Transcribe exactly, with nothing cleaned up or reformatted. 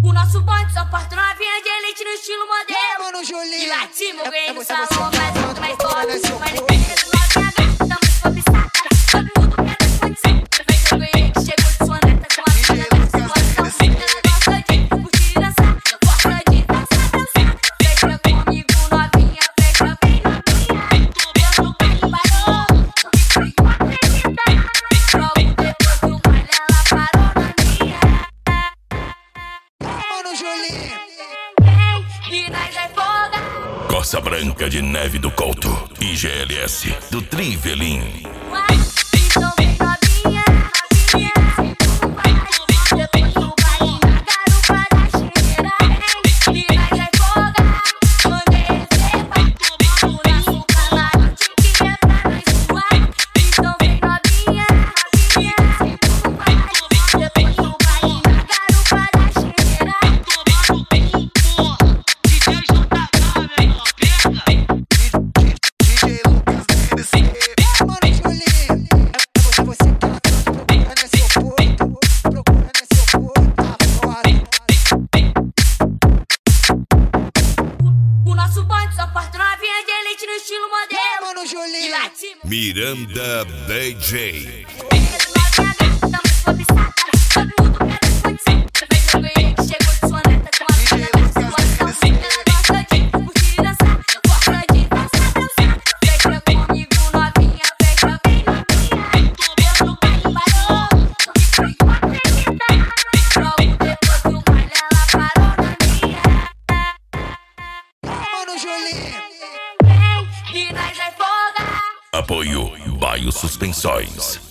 O nosso bonde só porta novinha de elite no estilo modelo. Mano, Julinho, E lá de cima eu é, ganhei é no você, salão, você, mais alto, mais forte. nesse Mas corpo. nem pensa novinha gata, tamo cobiçada. Todo mundo quer ter condição. Vem que eu ganhei, que chegou de sua neta com a mina da situação. Ela gosta de curtir e dançar, gosta de dançar, dançar. Fecha comigo novinha, fecha bem novinha. Eu no baile parou, não fico acreditar. Logo depois do baile ela parou na minha. Mano, Julinho. E nós vai folga. Coça Branca de Neve do Couto e G L S do Trivelin. Então vem novinha, novinha. Depois do baile na garupa da cheira. E nós vai folga. Mandei reserva. Vamos na sua camarote que é pra nós suar. Então vem novinha, novinha. Depois do baile na garupa da cheira. D J Lucas D C. Mano, Julinho, é você que ela tanto procura nesse corpo. Procura nesse corpo, tá fora. O nosso bonde só porta novinha de elite no estilo modelo. Mano, E Julinho. lá de cima Miranda D J. Mano, Julinho. E nós vai folgar. Apoio Baio Suspensões.